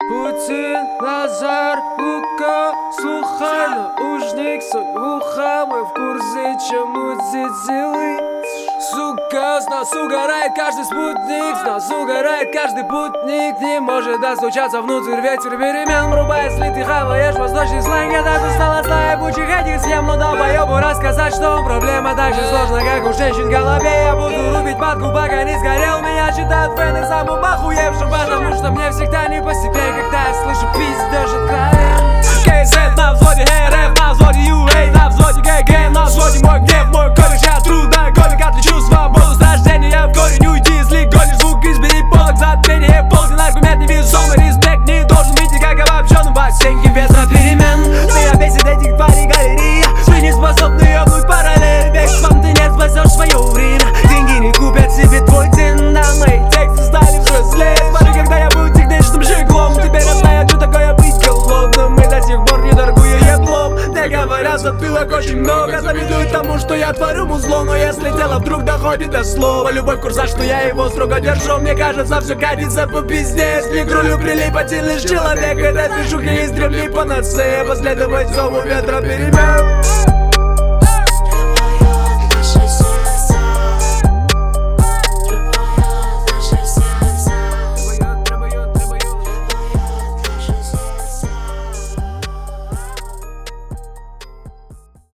Путин, Назар, Лука, слухай, наушник свой в ухо. Мы в курсе, чему зацелы. Сука, с нас угорает каждый спутник, с нас угорает каждый путник. Не может достучаться внутрь ветер перемен. Врубай, если ты хаваешь восточный сленг. Я даже стал от ебучих этих схем. Но долбоебу рассказать, что проблема так же сложна, как у женщин в голове. Я буду рубить матку, пока не сгорел. Меня считают фэны самым охуевшим, потому что мне всегда не по себе, когда я слышу пиздеж откровен. КЗ на взводе, РФ на взводе, UA на взводе, ГГ на взводе. Мой гнев, мой кореш, я трудный гонник. Отличу свободу с рождения, в корень уйди, если гонишь звук, избери полок, затмение. Полдень аргумент невесомый, респект не должен быть никак обобщенным. Бассейнки ветра перемен, меня бесит этих тварей галерея. Вы не способны ебнуть параллель, бегством ты не спасешь свое время. Деньги не купят себе твой цен, да мои тексты стали взрослее. Смотри, когда я буду техничным жиглом, теперь я знаю, что такое быть голодным. Мы до сих пор не торгую еблом. Мне говорят, затылок очень много, завидуют тому, что я творю музло. Но если дело вдруг доходит до слова, любовь курса, что я его строго держу. Мне кажется, все катится по пизде. Не крулю прилипательный человек, этой движухи из древней панацея. Последовать зову ветра перемен.